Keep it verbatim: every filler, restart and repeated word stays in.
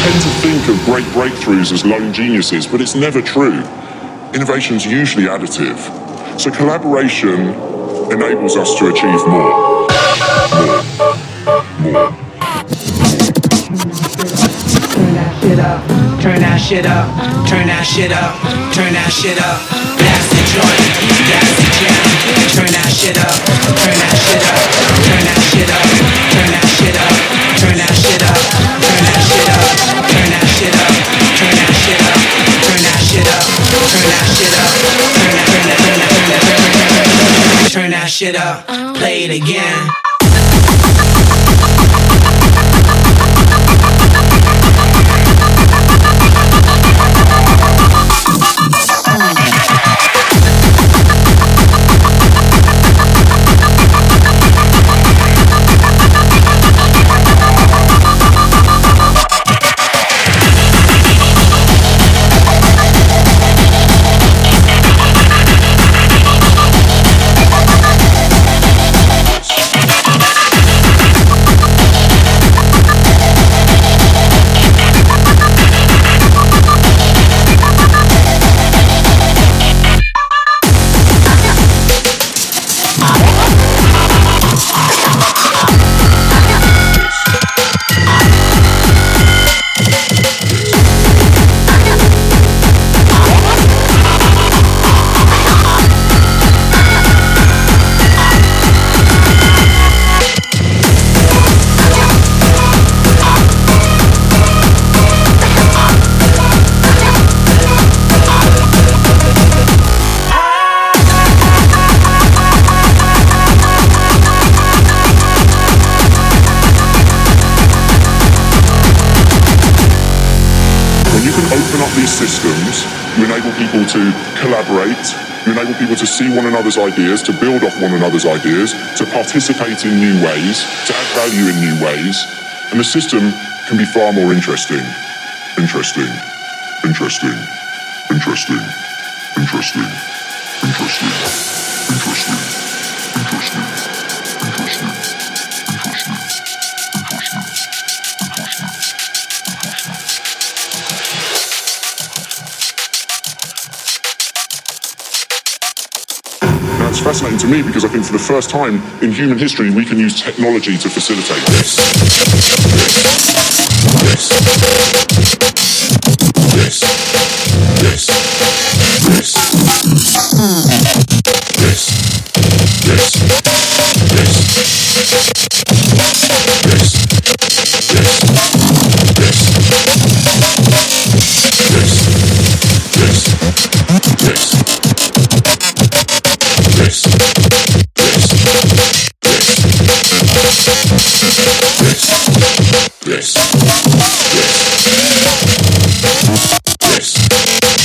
tend to think of great breakthroughs as lone geniuses, but it's never true. Innovation's usually additive. So collaboration enables us to achieve more. More. More. Turn that shit up, turn that shit up, turn that shit up, that's the joint, that's the jam. Turn that shit up, turn that shit up, turn that shit up, turn that shit up, turn that shit up, turn that shit up, turn that shit up, turn that shit up, turn that shit up, turn that shit up, turn that, turn that, turn that, turn that, turn that shit up, play it again. Systems, you enable people to collaborate, you enable people to see one another's ideas, to build off one another's ideas, to participate in new ways, to add value in new ways, and the system can be far more interesting. Interesting. Interesting. Interesting. Interesting. Interesting. Interesting. Interesting. Interesting. Interesting. It's fascinating to me because I think for the first time in human history we can use technology to facilitate this. This. This. This. This. This. This. This. This. This. This. This. This. This. This, this, this, this, this, this.